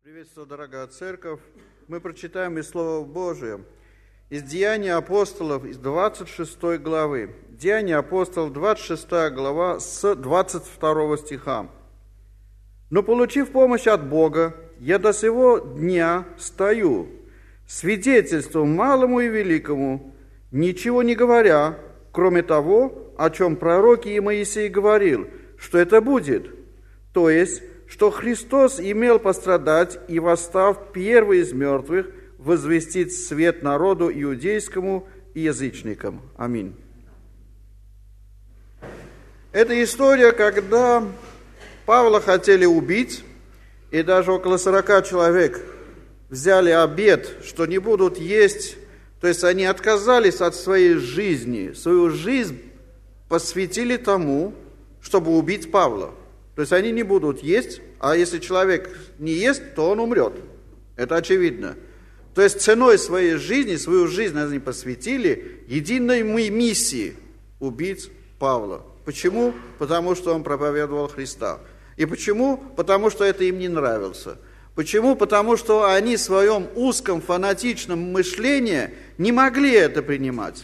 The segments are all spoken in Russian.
Приветствую, дорогая церковь. Мы прочитаем из Слова Божия, из Деяний апостолов, из 26 главы. Деяния апостолов, 26 глава, с 22 стиха. «Но, получив помощь от Бога, я до сего дня стою, свидетельством малому и великому, ничего не говоря, кроме того, о чем пророки и Моисей говорил, что это будет, то есть, что Христос имел пострадать и, восстав первый из мертвых, возвестить свет народу иудейскому и язычникам». Аминь. Это история, когда Павла хотели убить, и даже около 40 человек взяли обет, что не будут есть, то есть они отказались от своей жизни, свою жизнь посвятили тому, чтобы убить Павла. То есть они не будут есть, а если человек не ест, то он умрет. Это очевидно. То есть ценой своей жизни, свою жизнь они посвятили единой миссии – убить Павла. Почему? Потому что он проповедовал Христа. И почему? Потому что это им не нравилось. Почему? Потому что они в своем узком фанатичном мышлении не могли это принимать.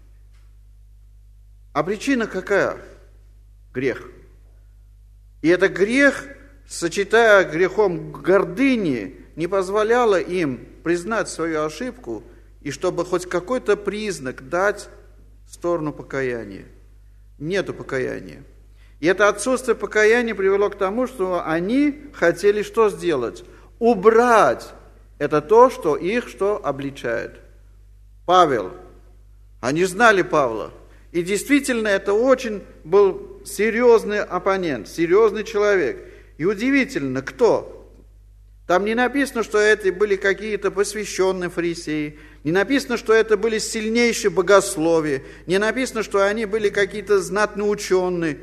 А причина какая? Грех. И этот грех, сочетая грехом гордыни, не позволяло им признать свою ошибку и чтобы хоть какой-то признак дать в сторону покаяния. Нету покаяния. И это отсутствие покаяния привело к тому, что они хотели что сделать? Убрать это то, что их обличает. Павел. Они знали Павла. И действительно, это очень был серьезный оппонент, серьезный человек. И удивительно, кто? Там не написано, что это были какие-то посвященные фарисеи, не написано, что это были сильнейшие богословия, не написано, что они были какие-то знатные ученые.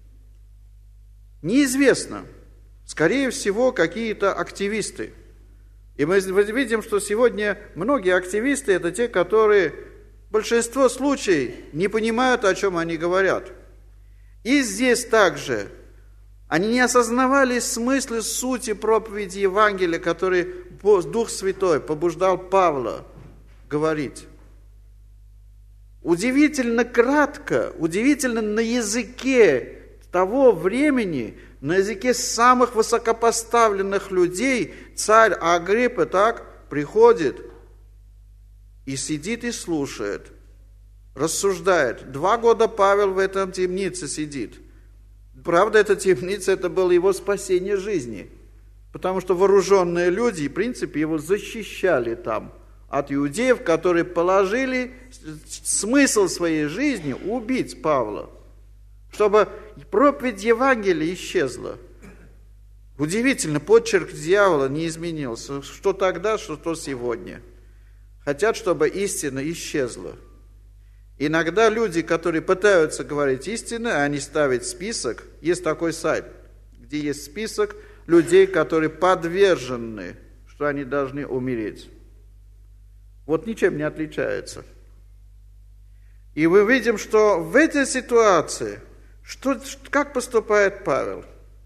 Неизвестно. Скорее всего, какие-то активисты. И мы видим, что сегодня многие активисты – это те, которые в большинстве случаев не понимают, о чем они говорят. И здесь также они не осознавали смысла, сути проповеди Евангелия, который Дух Святой побуждал Павла говорить. Удивительно кратко, удивительно на языке того времени, на языке самых высокопоставленных людей, царь Агриппа так приходит и сидит и слушает, рассуждает. 2 года Павел в этом темнице сидит. Правда, эта темница, это было его спасение жизни, потому что вооруженные люди, в принципе, его защищали там от иудеев, которые положили смысл своей жизни убить Павла, чтобы проповедь Евангелия исчезла. Удивительно, почерк дьявола не изменился. Что тогда, что сегодня. Хотят, чтобы истина исчезла. Иногда люди, которые пытаются говорить истину, они ставят список. Есть такой сайт, где есть список людей, которые подвержены, что они должны умереть. Вот ничем не отличается. И мы видим, что в этой ситуации, как поступает Павел?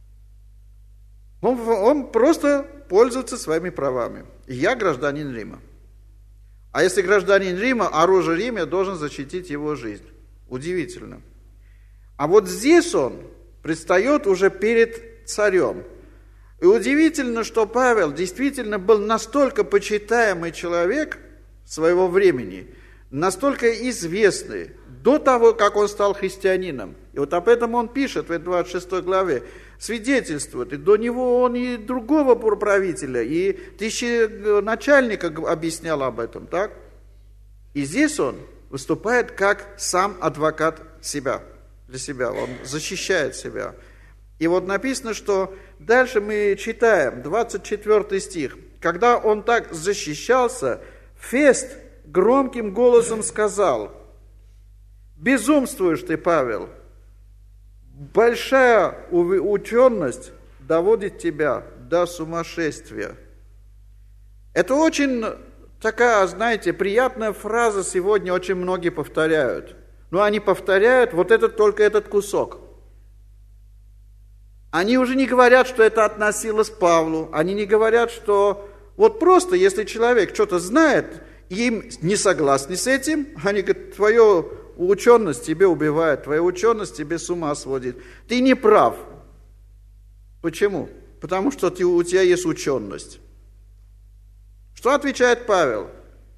Он просто пользуется своими правами. Я гражданин Рима. А если гражданин Рима, оружие Рима должен защитить его жизнь. Удивительно. А вот здесь он предстает уже перед царем. И удивительно, что Павел действительно был настолько почитаемый человек своего времени, настолько известный, до того, как он стал христианином. И вот об этом он пишет в 26 главе, свидетельствует. И до него он и другого правителя, и тысяченачальника объяснял об этом, так? И здесь он выступает как сам адвокат для себя, он защищает себя. И вот написано, что дальше мы читаем, 24 стих. Когда он так защищался, Фест громким голосом сказал: «Безумствуешь ты, Павел! Большая ученость доводит тебя до сумасшествия». Это очень такая, знаете, приятная фраза сегодня очень многие повторяют. Но они повторяют только этот кусок. Они уже не говорят, что это относилось к Павлу. Они не говорят, что вот просто, если человек что-то знает, и им не согласны с этим, они говорят, твоя ученость тебе убивает, твоя ученость тебе с ума сводит. Ты не прав. Почему? Потому что у тебя есть ученость. Что отвечает Павел?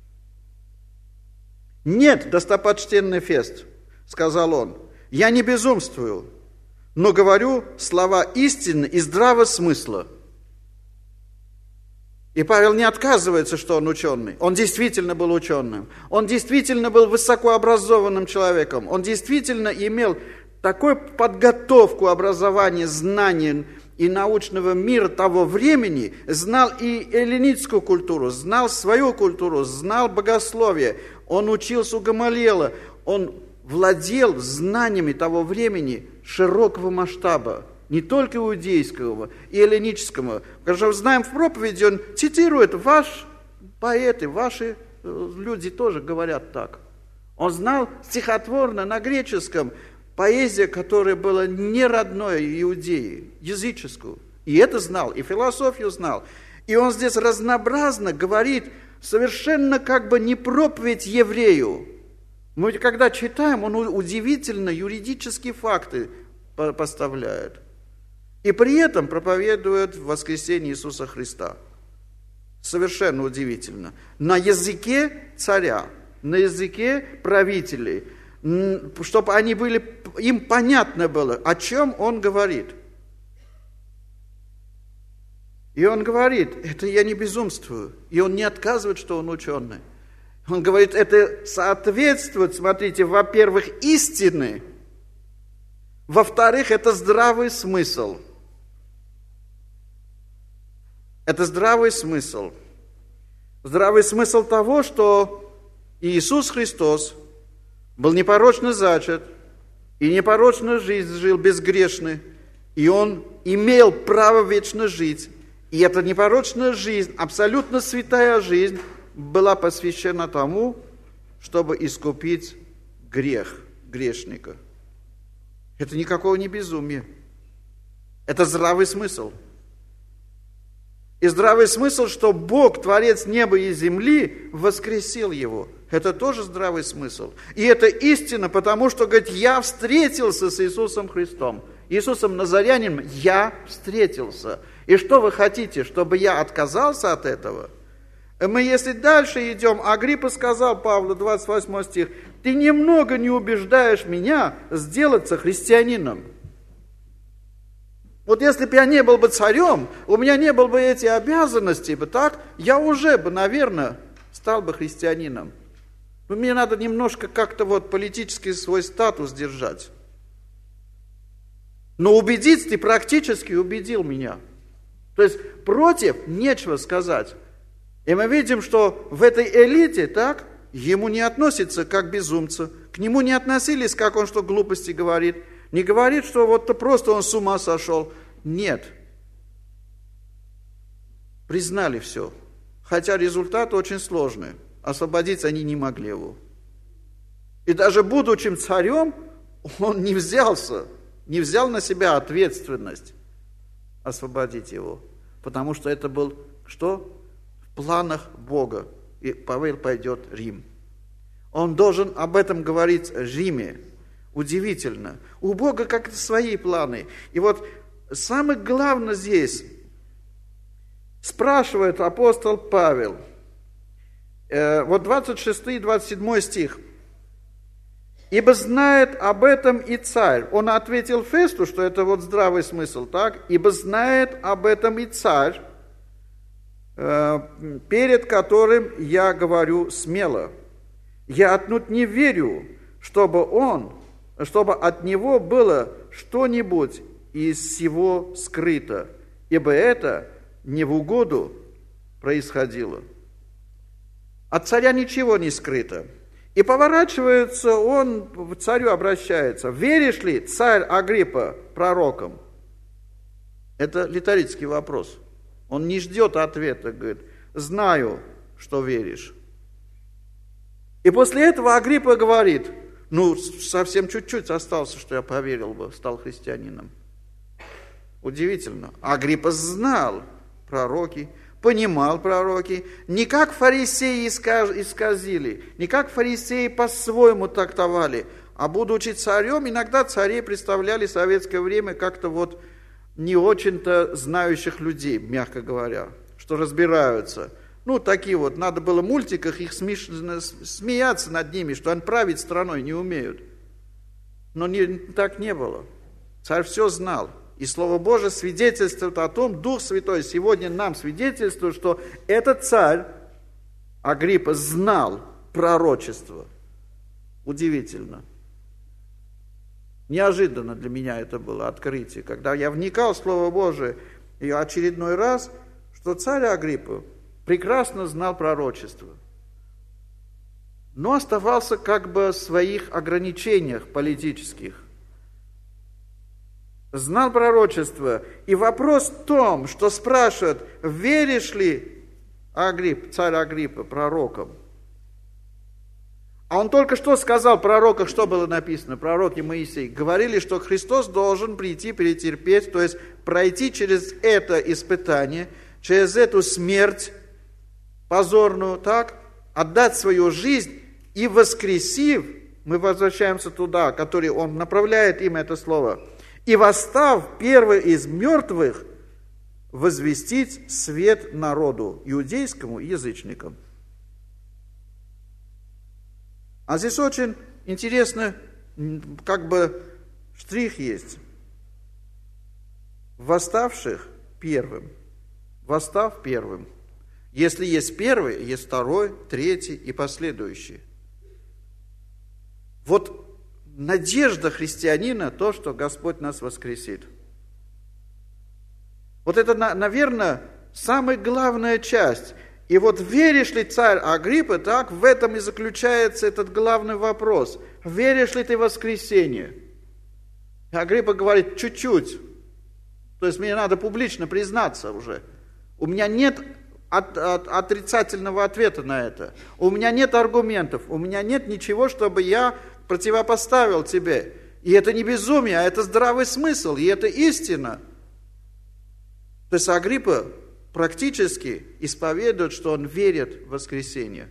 «Нет, достопочтенный Фест, — сказал он, — я не безумствую, но говорю слова истины и здравого смысла». И Павел не отказывается, что он ученый. Он действительно был ученым. Он действительно был высокообразованным человеком. Он действительно имел такую подготовку образования, знаний и научного мира того времени, знал и эллинистскую культуру, знал свою культуру, знал богословие. Он учился у Гамалиэла. Он владел знаниями того времени широкого масштаба. Не только иудейского и эллинического. Потому что знаем, в проповеди он цитирует, ваши поэты, ваши люди тоже говорят так. Он знал стихотворно на греческом поэзию, которая была не родной иудеи, языческую. И это знал, и философию знал. И он здесь разнообразно говорит, совершенно как бы не проповедь еврею. Мы когда читаем, он удивительно юридические факты поставляет. И при этом проповедует воскресение Иисуса Христа. Совершенно удивительно. На языке царя, на языке правителей, чтобы они были, им понятно было, о чем он говорит. И он говорит, это я не безумствую. И он не отказывает, что он ученый. Он говорит, это соответствует, смотрите, во-первых, истине, во-вторых, это здравый смысл. Это здравый смысл. Здравый смысл того, что Иисус Христос был непорочно зачат, и непорочную жизнь жил безгрешно, и Он имел право вечно жить. И эта непорочная жизнь, абсолютно святая жизнь, была посвящена тому, чтобы искупить грех грешника. Это никакого не безумие. Это здравый смысл. И здравый смысл, что Бог, Творец неба и земли, воскресил его. Это тоже здравый смысл. И это истина, потому что, говорит, я встретился с Иисусом Христом. Иисусом Назарянином я встретился. И что вы хотите, чтобы я отказался от этого? Мы, если дальше идем, Агриппа сказал Павлу, 28 стих, ты немного не убеждаешь меня сделаться христианином. Вот если бы я не был бы царем, у меня не было бы эти обязанности, так, я уже бы, наверное, стал бы христианином. Но мне надо немножко как-то вот политический свой статус держать. Но убедить ты практически убедил меня. То есть против нечего сказать. И мы видим, что в этой элите, так, ему не относятся как безумца, к нему не относились, как он что глупости говорит, не говорит, что вот-то просто он с ума сошел. Нет. Признали все. Хотя результат очень сложный. Освободить они не могли его. И даже будучи царем, он не взял на себя ответственность освободить его. Потому что это был что? В планах Бога. И Павел пойдет в Рим. Он должен об этом говорить в Риме. Удивительно. У Бога как-то свои планы. И вот самое главное здесь, спрашивает апостол Павел, вот 26 и 27 стих. «Ибо знает об этом и царь». Он ответил Фесту, что это вот здравый смысл, так? «Ибо знает об этом и царь, перед которым я говорю смело. Я отнюдь не верю, чтобы от него было что-нибудь из всего скрыто, ибо это не в угоду происходило». От царя ничего не скрыто. И поворачивается он, к царю обращается. «Веришь ли, царь Агриппа, пророкам?» Это риторический вопрос. Он не ждет ответа, говорит, «Знаю, что веришь». И после этого Агриппа говорит, совсем чуть-чуть остался, что я поверил бы, стал христианином. Удивительно. Агриппа знал пророки, понимал пророки, не как фарисеи исказили, не как фарисеи по-своему трактовали, а будучи царем, иногда царей представляли в советское время как-то вот не очень-то знающих людей, мягко говоря, что разбираются. Ну, такие вот, надо было в мультиках их смеяться над ними, что они править страной не умеют. Но так не было. Царь все знал. И Слово Божие свидетельствует о том, Дух Святой сегодня нам свидетельствует, что этот царь Агриппа знал пророчество. Удивительно. Неожиданно для меня это было открытие, когда я вникал в Слово Божие и очередной раз, что царь Агриппа прекрасно знал пророчество, но оставался как бы в своих ограничениях политических. Знал пророчество. И вопрос в том, что спрашивают, веришь ли царь Агриппа пророкам? А он только что сказал в пророках, что было написано, пророки Моисей. Говорили, что Христос должен прийти, перетерпеть, то есть пройти через это испытание, через эту смерть позорную, так, отдать свою жизнь и воскресив, мы возвращаемся туда, который он направляет им это слово, и восстав первый из мертвых, возвестить свет народу, иудейскому и язычникам. А здесь очень интересно, как бы штрих есть. Восставших первым. Восстав первым. Если есть первый, есть второй, третий и последующие. Вот надежда христианина то, что Господь нас воскресит. Вот это, наверное, самая главная часть. И вот веришь ли, царь Агриппа, так, в этом и заключается этот главный вопрос. Веришь ли ты в воскресение? И Агриппа говорит, чуть-чуть. То есть мне надо публично признаться уже. У меня нет отрицательного ответа на это. У меня нет аргументов. У меня нет ничего, чтобы я противопоставил тебе. И это не безумие, а это здравый смысл, и это истина. То есть Агриппа практически исповедует, что он верит в воскресение.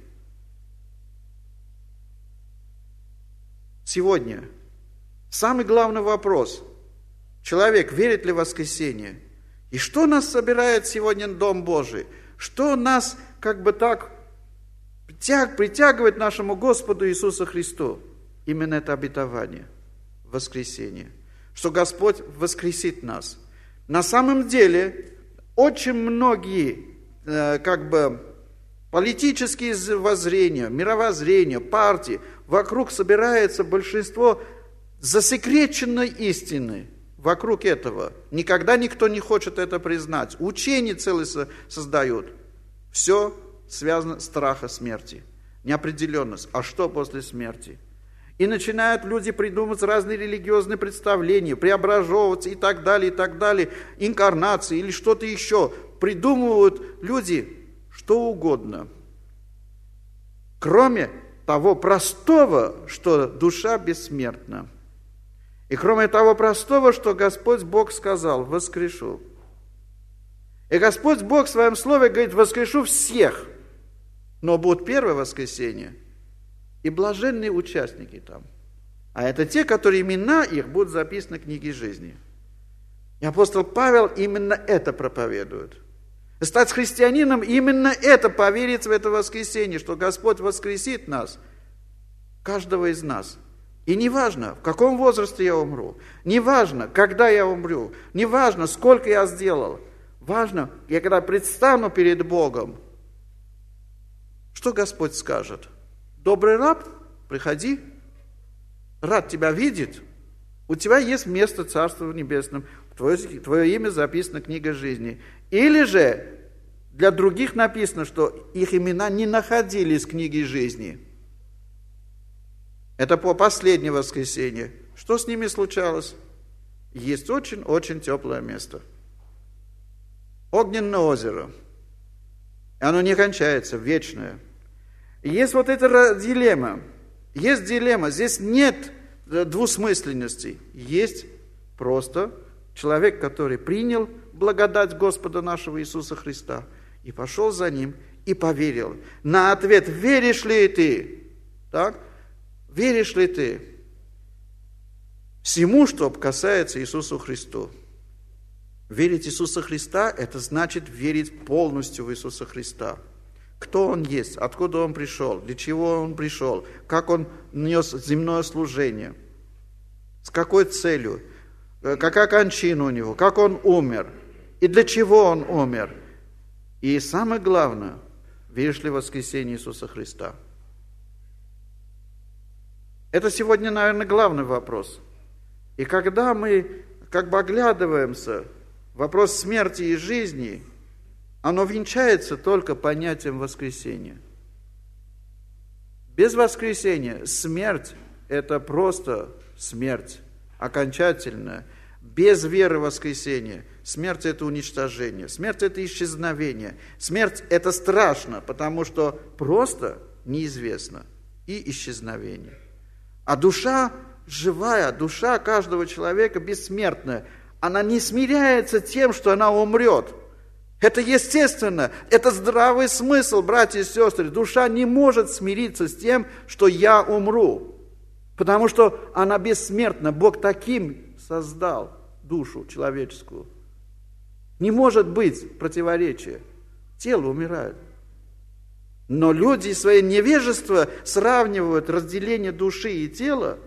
Сегодня самый главный вопрос. Человек верит ли в воскресение? И что нас собирает сегодня Дом Божий? Что нас как бы так притягивает к нашему Господу Иисусу Христу? Именно это обетование, воскресение. Что Господь воскресит нас. На самом деле, очень многие как бы политические воззрения, мировоззрения, партии, вокруг собирается большинство засекреченной истины. Вокруг этого. Никогда никто не хочет это признать. Учения целые создают. Все связано с страхом смерти. Неопределенность. А что после смерти? И начинают люди придумывать разные религиозные представления, преображовываться и так далее, инкарнации или что-то еще. Придумывают люди что угодно. Кроме того простого, что душа бессмертна. И кроме того простого, что Господь Бог сказал, воскрешу. И Господь Бог в своем слове говорит, воскрешу всех. Но будет первое воскресенье. И блаженные участники там. А это те, которые имена их будут записаны в книге жизни. И апостол Павел именно это проповедует. Стать христианином именно это, поверить в это воскресенье, что Господь воскресит нас, каждого из нас. И неважно, в каком возрасте я умру, неважно, когда я умру, неважно, сколько я сделал, важно, я когда предстану перед Богом, что Господь скажет? Добрый раб, приходи, рад тебя видит, у тебя есть место в Царстве Небесном, твое имя записано в книге жизни. Или же для других написано, что их имена не находились в книге жизни. Это по последнее воскресенье. Что с ними случалось? Есть очень-очень теплое место. Огненное озеро. И оно не кончается, вечное. И есть вот эта дилемма. Есть дилемма. Здесь нет двусмысленности. Есть просто Человек, который принял благодать Господа нашего Иисуса Христа и пошел за Ним, и поверил. На ответ, веришь ли ты? Так? Веришь ли ты всему, что касается Иисусу Христу? Верить в Иисуса Христа – это значит верить полностью в Иисуса Христа. Кто Он есть, откуда Он пришел, для чего Он пришел, как Он нес земное служение, с какой целью, какая кончина у Него, как Он умер и для чего Он умер. И самое главное, веришь ли в воскресение Иисуса Христа? Это сегодня, наверное, главный вопрос. И когда мы как бы оглядываемся, вопрос смерти и жизни, оно венчается только понятием воскресения. Без воскресения смерть – это просто смерть, окончательная. Без веры в воскресение смерть – это уничтожение, смерть – это исчезновение. Смерть – это страшно, потому что просто неизвестно и исчезновение. А душа живая, душа каждого человека бессмертная, она не смиряется тем, что она умрет. Это естественно, это здравый смысл, братья и сестры. Душа не может смириться с тем, что я умру, потому что она бессмертна. Бог таким создал душу человеческую. Не может быть противоречия. Тело умирает. Но люди свои невежество сравнивают разделение души и тела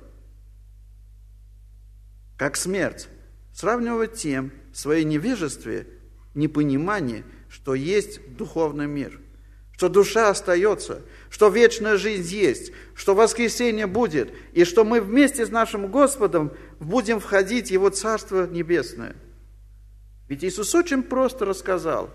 как смерть. Сравнивают тем в своей невежестве, непонимании, что есть духовный мир, что душа остается, что вечная жизнь есть, что воскресение будет, и что мы вместе с нашим Господом будем входить в Его Царство Небесное. Ведь Иисус очень просто рассказал.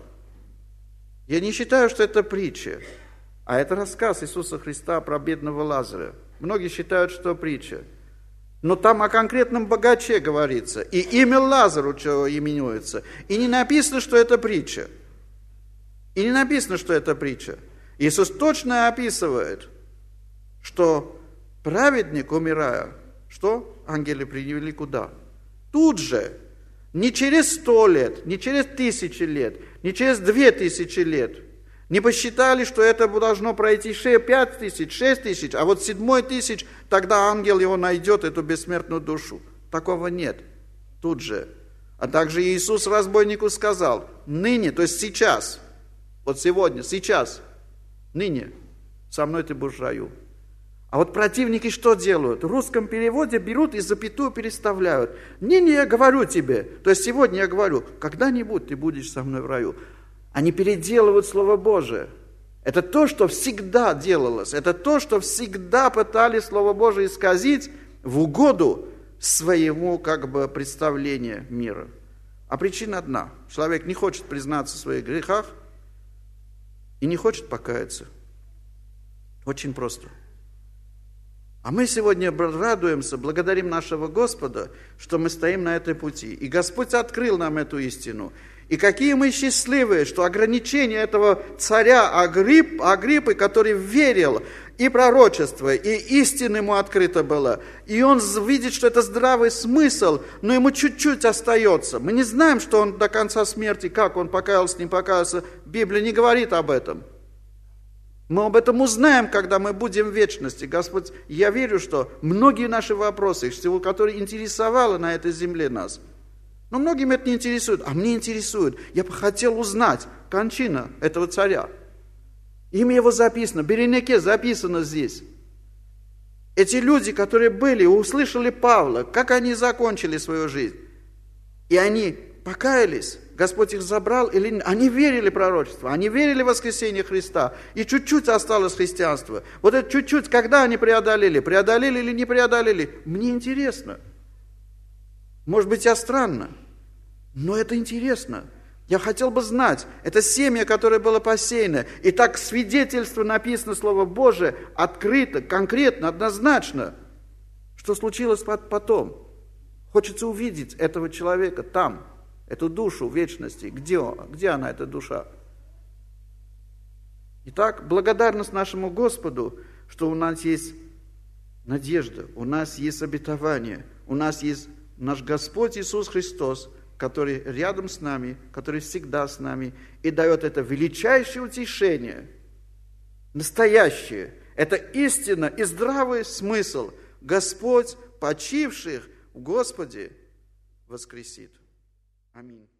Я не считаю, что это притча, а это рассказ Иисуса Христа про бедного Лазаря. Многие считают, что притча. Но там о конкретном богаче говорится, и имя Лазару именуется. И не написано, что это притча. И не написано, что это притча. Иисус точно описывает, что праведник, умирая, что ангелы привели куда? Тут же, не через 100 лет, не через 1000 лет, не через 2000 лет. Не посчитали, что это должно пройти 5000, 6000, а вот 7000, тогда ангел его найдет, эту бессмертную душу. Такого нет. Тут же. А также Иисус разбойнику сказал, ныне, то есть сейчас, вот сегодня, сейчас, ныне, со мной ты будешь в раю. А вот противники что делают? В русском переводе берут и запятую переставляют. Не, я говорю тебе, то есть сегодня я говорю, когда-нибудь ты будешь со мной в раю. Они переделывают Слово Божие. Это то, что всегда делалось. Это то, что всегда пытались Слово Божие исказить в угоду своему представлению мира. А причина одна. Человек не хочет признаться в своих грехах и не хочет покаяться. Очень просто. А мы сегодня радуемся, благодарим нашего Господа, что мы стоим на этой пути. И Господь открыл нам эту истину. И какие мы счастливые, что ограничение этого царя Агриппы, который верил, и пророчество, и истина ему открыто было. И он видит, что это здравый смысл, но ему чуть-чуть остается. Мы не знаем, что он до конца смерти, как он покаялся, не покаялся. Библия не говорит об этом. Мы об этом узнаем, когда мы будем в вечности. Господь, я верю, что многие наши вопросы, которые интересовали на этой земле нас, но многим это не интересует, а мне интересует. Я бы хотел узнать кончина этого царя. Имя его записано, Беренике записано здесь. Эти люди, которые были, услышали Павла, как они закончили свою жизнь. И они покаялись, Господь их забрал, или они верили в пророчество, они верили в воскресение Христа, и чуть-чуть осталось христианство. Вот это чуть-чуть, когда они преодолели или не преодолели, мне интересно. Может быть, я странно, но это интересно. Я хотел бы знать, это семя, которое было посеяно, и так свидетельство написано, Слово Божие, открыто, конкретно, однозначно, что случилось потом. Хочется увидеть этого человека там, эту душу в вечности. Где она, эта душа? Итак, благодарность нашему Господу, что у нас есть надежда, у нас есть обетование, у нас есть наш Господь Иисус Христос, который рядом с нами, который всегда с нами и дает это величайшее утешение, настоящее. Это истина и здравый смысл. Господь почивших в Господе воскресит. Аминь.